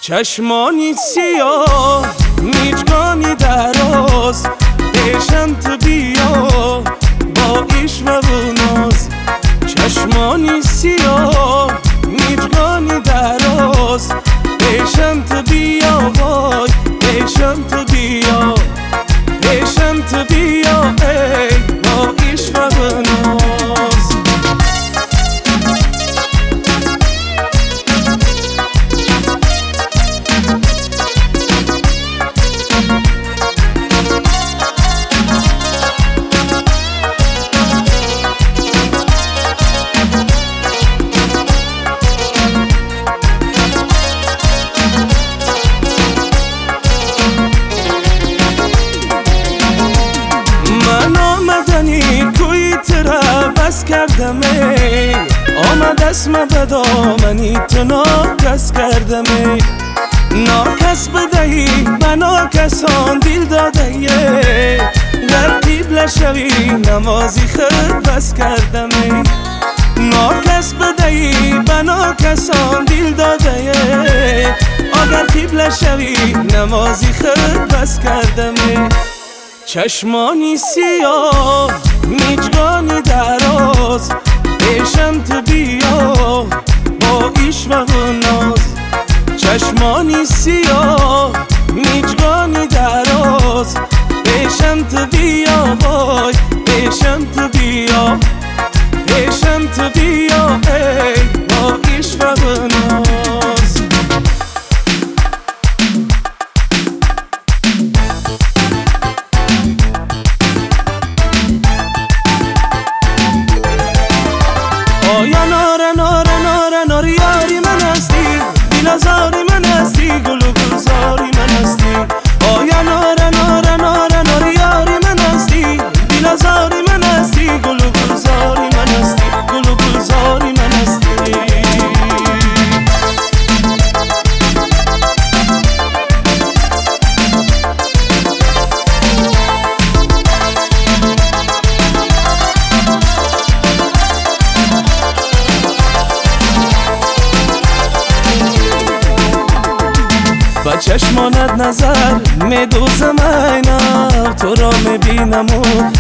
چشمانی سیاه میچگانی دراز پیشنت بیا با عشق و ناز. چشمانی سیاه میچگانی دراز پیشنت بیا وای پیشنت بیا پیشنت بیا ای با عشق و ناز. بس کردم ای آمد اسم به دامنی تو ناکس کردم ای ناکس بدهی به ناکسان دل داده ای در قبله شوی نمازی خود بس کردم ای ناکس بدهی به ناکسان دل داده ای اگر قبله شوی نمازی خود بس کردم ای. چشمانی سیاه میچگانی دراز پیشنت بیا با عشق و ناز. چشمانی سیاه میچگانی دراز پیشنت بیا وای پیشنت بیا پیشنت بیا ای با عشق و ناز. آیا ناره ناره ناره ناره یاری من هستی بی‌نظاری من هستی گل و گلزاری من هستی. آیا ناره ناره ناره ناره یاری من هستی بی‌نظاری من هستی گل و گلزاری من هستی گل و گلزاری من هستی. با چشمانت نظر میدوزم اینا تو را میبینم و